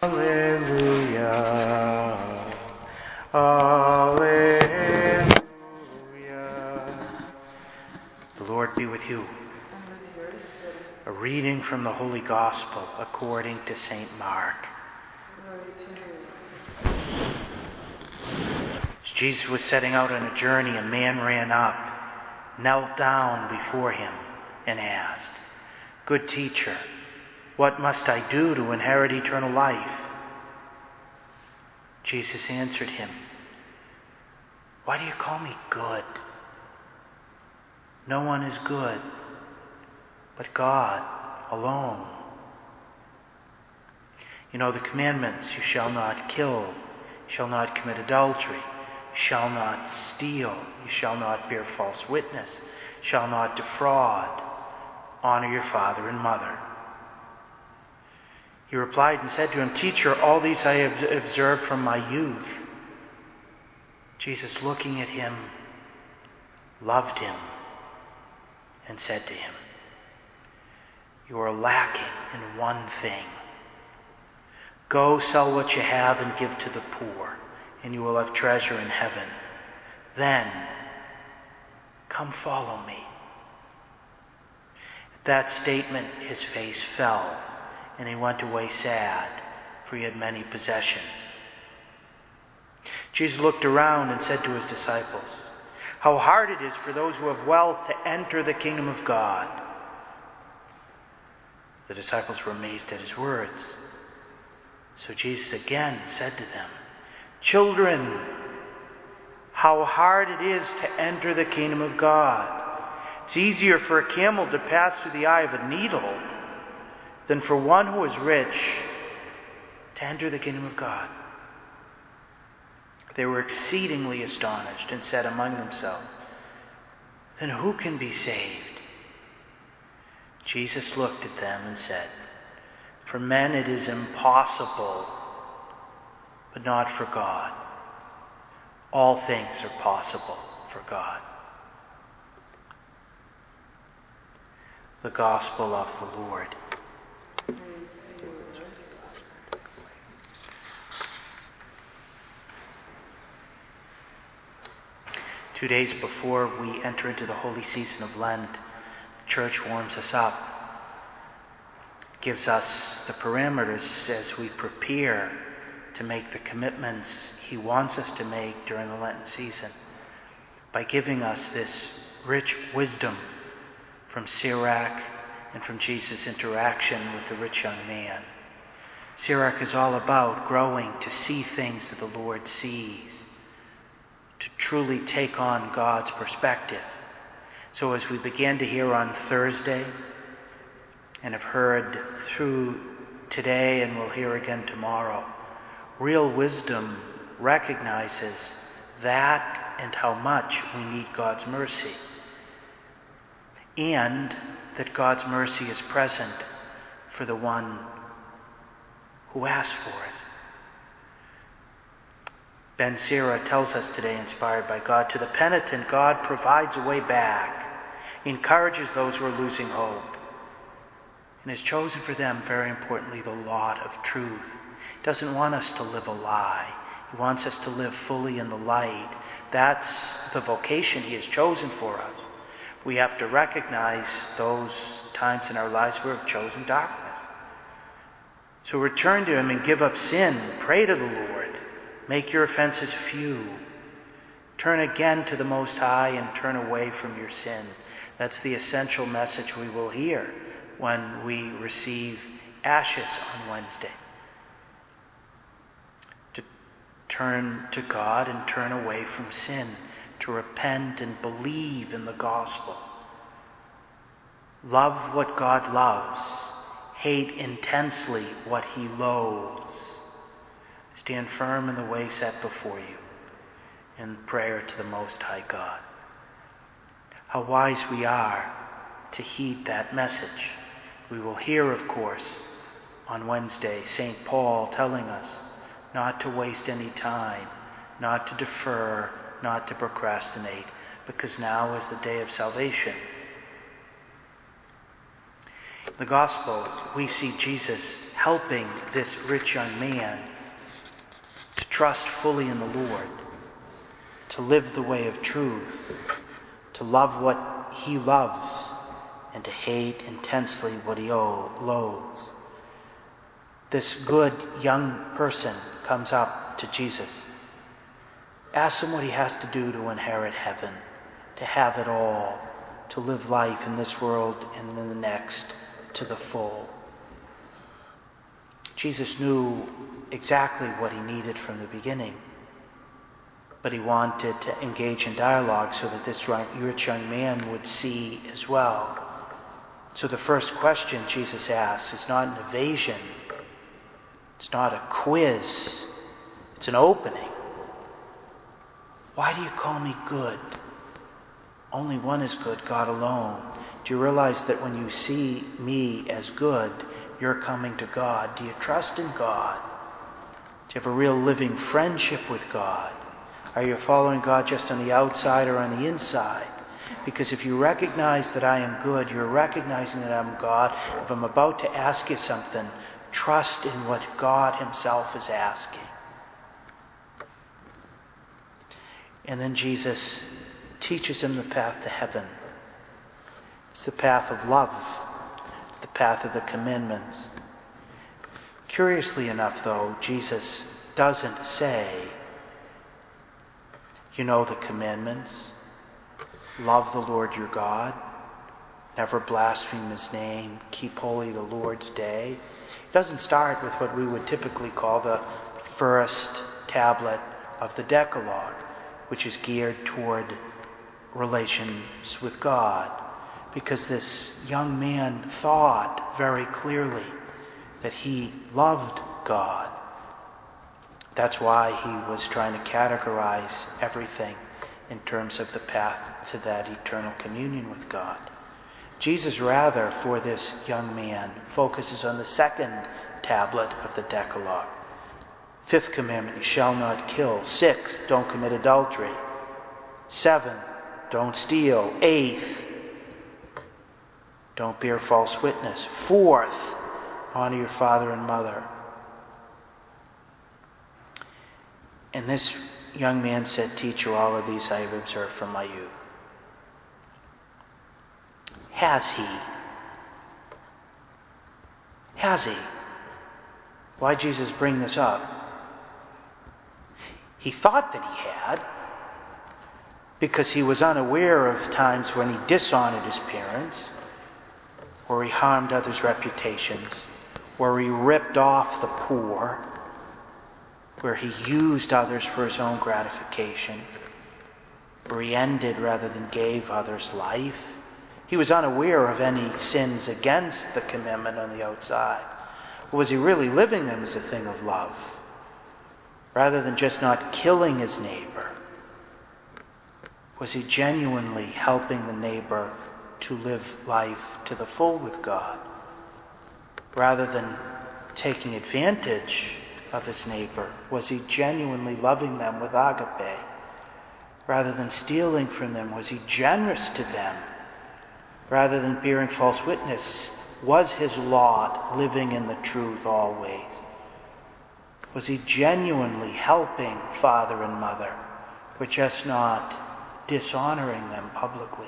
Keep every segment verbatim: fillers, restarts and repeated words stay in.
Alleluia. Alleluia. The Lord be with you. A reading from the Holy Gospel according to Saint Mark. As Jesus was setting out on a journey, a man ran up, knelt down before him, and asked, "Good teacher, what must I do to inherit eternal life?" Jesus answered him, "Why do you call me good? No one is good but God alone. You know the commandments: you shall not kill, you shall not commit adultery, you shall not steal, you shall not bear false witness, you shall not defraud, honor your father and mother." He replied and said to him, "Teacher, all these I have observed from my youth." Jesus, looking at him, loved him and said to him, "You are lacking in one thing. Go sell what you have and give to the poor, and you will have treasure in heaven. Then come follow me." At that statement, his face fell, and he went away sad, for he had many possessions. Jesus looked around and said to his disciples, "How hard it is for those who have wealth to enter the kingdom of God." The disciples were amazed at his words. So Jesus again said to them, "Children, how hard it is to enter the kingdom of God. It's easier for a camel to pass through the eye of a needle than for one who is rich to enter the kingdom of God." They were exceedingly astonished and said among themselves, "Then who can be saved?" Jesus looked at them and said, "For men it is impossible, but not for God. All things are possible for God." The Gospel of the Lord. Two days before we enter into the holy season of Lent, the Church warms us up, gives us the parameters as we prepare to make the commitments He wants us to make during the Lenten season, by giving us this rich wisdom from Sirach and from Jesus' interaction with the rich young man. Sirach is all about growing to see things that the Lord sees, to truly take on God's perspective. So as we began to hear on Thursday, and have heard through today and we'll hear again tomorrow, real wisdom recognizes that and how much we need God's mercy, and that God's mercy is present for the one who asks for it. Ben Sira tells us today, inspired by God, to the penitent, God provides a way back. He encourages those who are losing hope, and has chosen for them, very importantly, the lot of truth. He doesn't want us to live a lie. He wants us to live fully in the light. That's the vocation He has chosen for us. We have to recognize those times in our lives where we've chosen darkness. So return to Him and give up sin. Pray to the Lord. Make your offenses few. Turn again to the Most High and turn away from your sin. That's the essential message we will hear when we receive ashes on Wednesday. To turn to God and turn away from sin. To repent and believe in the gospel. Love what God loves. Hate intensely what He loathes. Stand firm in the way set before you in prayer to the Most High God. How wise we are to heed that message. We will hear, of course, on Wednesday, Saint Paul telling us not to waste any time, not to defer, not to procrastinate, because now is the day of salvation. The gospel, we see Jesus helping this rich young man to trust fully in the Lord, to live the way of truth, to love what he loves, and to hate intensely what he loathes. This good young person comes up to Jesus, asks him what he has to do to inherit heaven, to have it all, to live life in this world and in the next to the full. Jesus knew exactly what he needed from the beginning, but he wanted to engage in dialogue so that this rich young man would see as well. So the first question Jesus asks is not an evasion, it's not a quiz, it's an opening. Why do you call me good? Only one is good, God alone. Do you realize that when you see me as good, you're coming to God? Do you trust in God? Do you have a real living friendship with God? Are you following God just on the outside or on the inside? Because if you recognize that I am good, you're recognizing that I'm God. If I'm about to ask you something, trust in what God himself is asking. And then Jesus teaches him the path to heaven. It's the path of love. It's the path of the commandments. Curiously enough, though, Jesus doesn't say, you know the commandments. Love the Lord your God. Never blaspheme his name. Keep holy the Lord's day. It doesn't start with what we would typically call the first tablet of the Decalogue, which is geared toward relations with God. Because this young man thought very clearly that he loved God. That's why he was trying to categorize everything in terms of the path to that eternal communion with God. Jesus, rather, for this young man, focuses on the second tablet of the Decalogue. Fifth commandment, you shall not kill. Sixth, don't commit adultery. Seventh, don't steal. Eighth, don't bear false witness. Fourth, honor your father and mother. And this young man said, Teacher, all of these I have observed from my youth. Has he? Has he? Why Jesus bring this up? He thought that he had, because he was unaware of times when he dishonored his parents, or he harmed others' reputations, where he ripped off the poor, where he used others for his own gratification, where he ended rather than gave others life. He was unaware of any sins against the commandment on the outside. Or was he really living them as a thing of love, rather than just not killing his neighbor? Was he genuinely helping the neighbor to live life to the full with God, rather than taking advantage of his neighbor? Was he genuinely loving them with agape, rather than stealing from them? Was he generous to them, rather than bearing false witness? Was his lot living in the truth always? Was he genuinely helping father and mother, or just not dishonoring them publicly?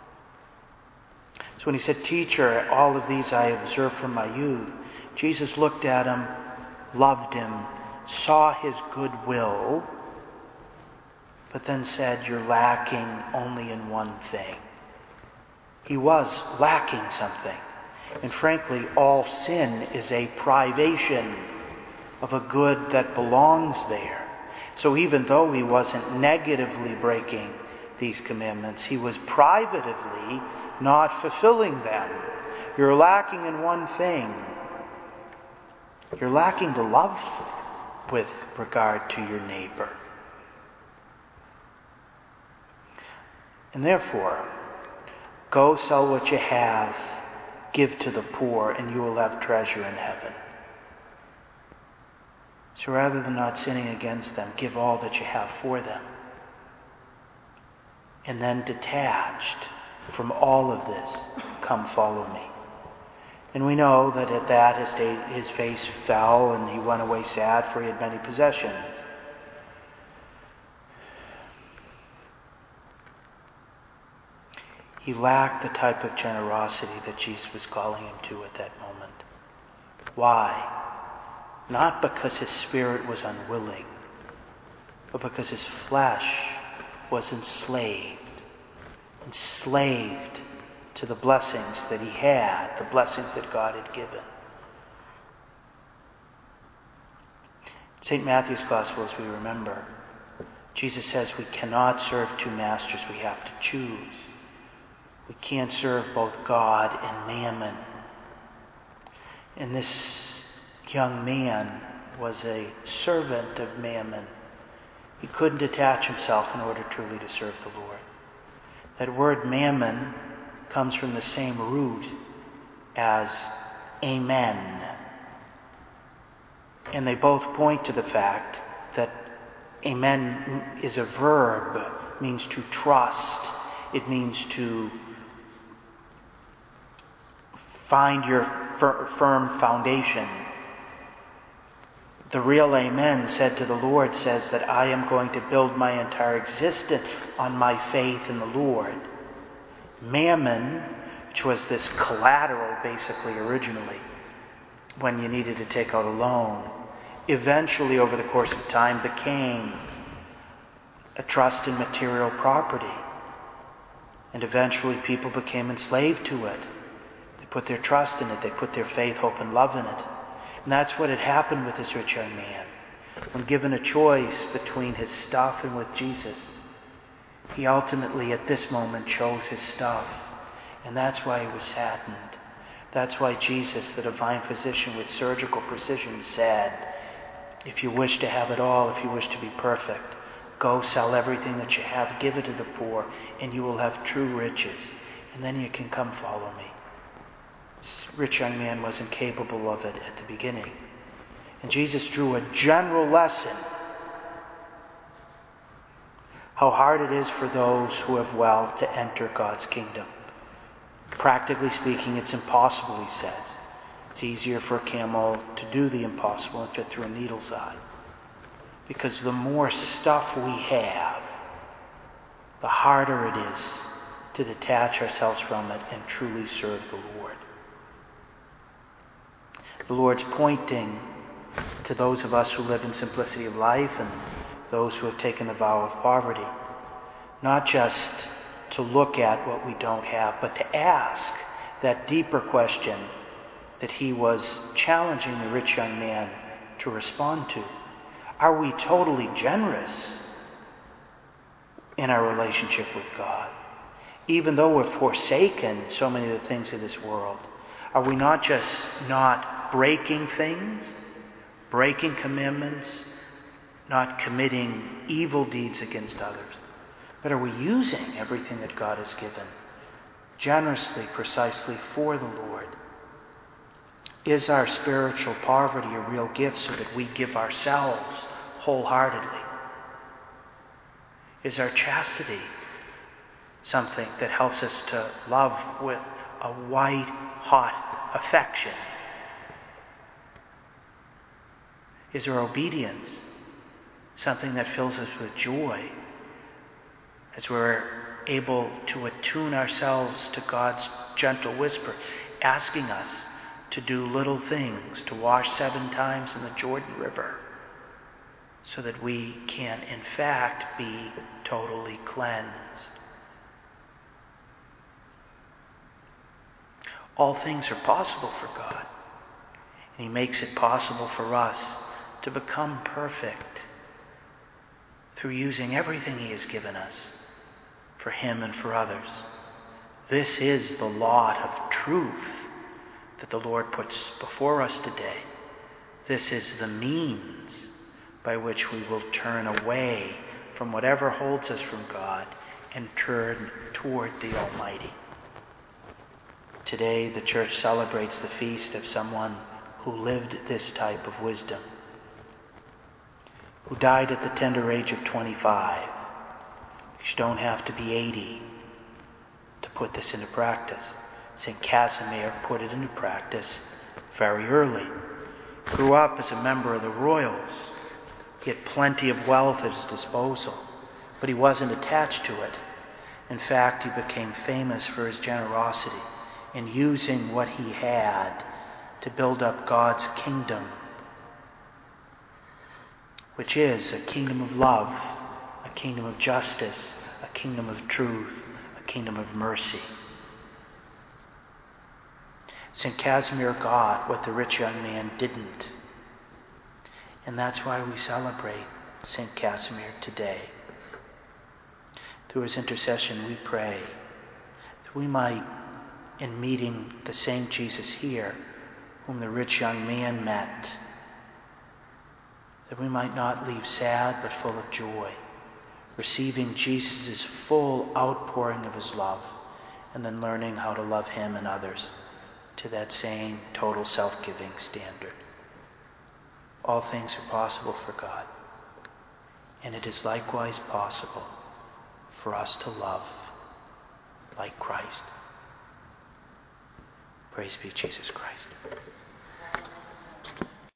So when he said, Teacher, all of these I observed from my youth, Jesus looked at him, loved him, saw his goodwill, but then said, you're lacking only in one thing. He was lacking something. And frankly, all sin is a privation of a good that belongs there. So even though he wasn't negatively breaking these commandments, he was privately not fulfilling them. You're lacking in one thing. You're lacking the love with regard to your neighbor. And therefore, go sell what you have, give to the poor, and you will have treasure in heaven. So rather than not sinning against them, give all that you have for them. And then detached from all of this, come follow me. And we know that at that his, day, his face fell and he went away sad, for he had many possessions. He lacked the type of generosity that Jesus was calling him to at that moment. Why? Not because his spirit was unwilling, but because his flesh was enslaved. Enslaved to the blessings that he had, the blessings that God had given. Saint Matthew's Gospel, as we remember, Jesus says we cannot serve two masters, we have to choose. We can't serve both God and mammon. And this young man was a servant of mammon. He couldn't detach himself in order truly to serve the Lord. That word mammon comes from the same root as amen. And they both point to the fact that amen is a verb, means to trust. It means to find your fir- firm foundation. The real amen said to the Lord says that I am going to build my entire existence on my faith in the Lord. Mammon, which was this collateral basically originally, when you needed to take out a loan, eventually over the course of time became a trust in material property. And eventually people became enslaved to it. They put their trust in it. They put their faith, hope, and love in it. And that's what had happened with this rich young man. When given a choice between his stuff and with Jesus, he ultimately at this moment chose his stuff. And that's why he was saddened. That's why Jesus, the divine physician with surgical precision, said, if you wish to have it all, if you wish to be perfect, go sell everything that you have, give it to the poor, and you will have true riches. And then you can come follow me. This rich young man wasn't capable of it at the beginning. And Jesus drew a general lesson. How hard it is for those who have wealth to enter God's kingdom. Practically speaking, it's impossible, he says. It's easier for a camel to do the impossible and fit through a needle's eye. Because the more stuff we have, the harder it is to detach ourselves from it and truly serve the Lord. The Lord's pointing to those of us who live in simplicity of life and those who have taken the vow of poverty, not just to look at what we don't have, but to ask that deeper question that he was challenging the rich young man to respond to. Are we totally generous in our relationship with God? Even though we've forsaken so many of the things of this world, are we not just not breaking things, breaking commandments, not committing evil deeds against others, but are we using everything that God has given generously, precisely for the Lord? Is our spiritual poverty a real gift so that we give ourselves wholeheartedly? Is our chastity something that helps us to love with a white, hot affection? Is our obedience something that fills us with joy as we're able to attune ourselves to God's gentle whisper, asking us to do little things, to wash seven times in the Jordan River, so that we can in fact be totally cleansed? All things are possible for God, and he makes it possible for us to become perfect through using everything he has given us for him and for others. This is the lot of truth that the Lord puts before us today. This is the means by which we will turn away from whatever holds us from God and turn toward the Almighty. Today the Church celebrates the feast of someone who lived this type of wisdom, who died at the tender age of twenty-five. You don't have to be eighty to put this into practice. Saint Casimir put it into practice very early. Grew up as a member of the royals. He had plenty of wealth at his disposal, but he wasn't attached to it. In fact, he became famous for his generosity in using what he had to build up God's kingdom, which is a kingdom of love, a kingdom of justice, a kingdom of truth, a kingdom of mercy. Saint Casimir got what the rich young man didn't. And that's why we celebrate Saint Casimir today. Through his intercession, we pray that we might, in meeting the same Jesus here, whom the rich young man met, that we might not leave sad but full of joy, receiving Jesus' full outpouring of his love, and then learning how to love him and others to that same total self-giving standard. All things are possible for God, and it is likewise possible for us to love like Christ. Praise be Jesus Christ.